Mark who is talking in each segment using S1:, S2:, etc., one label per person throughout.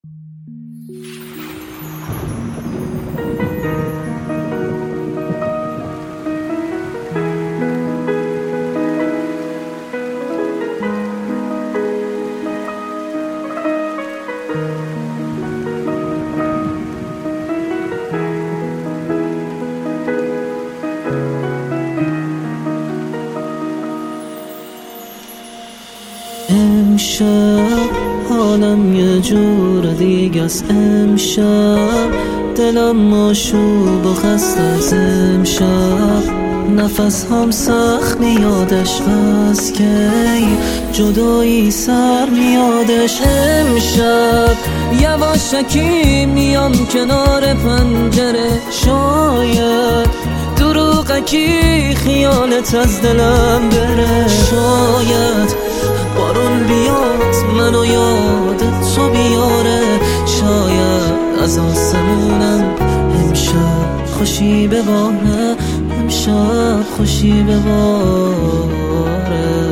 S1: امشب حالم یه جور دیگه است، امشب دلم ماشوب و خسته از امشب، نفس هم سخت میادش از کی جدایی سر میادش. امشب یواشکی میام کنار پنجره، شاید دروغکی خیالت از دلم بره، شاید بارون بیاد منو یادت تو بیاره، شاید از آسمونم امشب خوشی بباره، امشب خوشی بباره.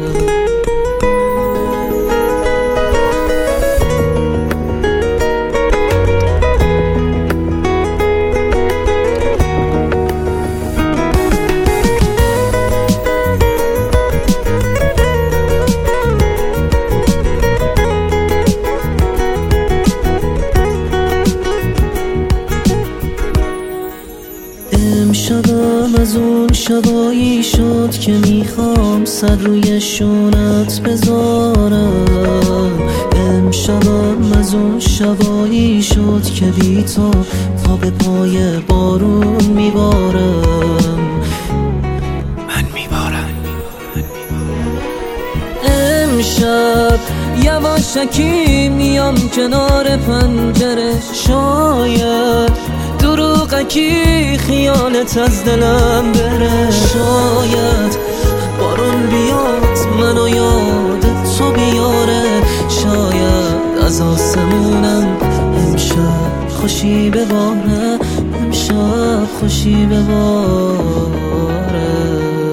S1: امشبم از اون شبایی شد که میخوام سر روی شونت بذارم، امشبم از اون شبایی شد که بی تو پا به پای بارون میبارم، من میبارم. امشب یواشکی میام کنار پنجره، شاید دروغکی خیالت از دلم بره، شاید بارون بیاد منو یادت تو بیاره، شاید از آسمونم امشب خوشی بباره، امشب خوشی بباره.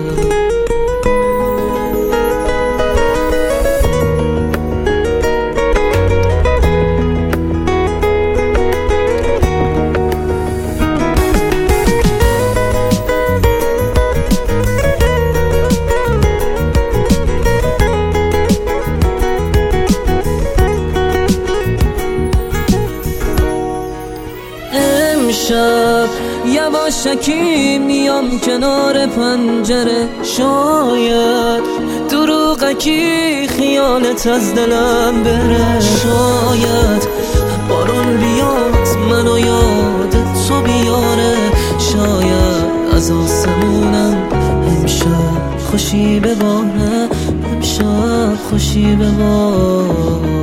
S1: امشب یواشکی میام کنار پنجره، شاید دروغکی خیالت از دلم بره، شاید بارون بیاد منو یادت تو بیاره، شاید از آسمونم امشب خوشی بباره، امشب خوشی بباره.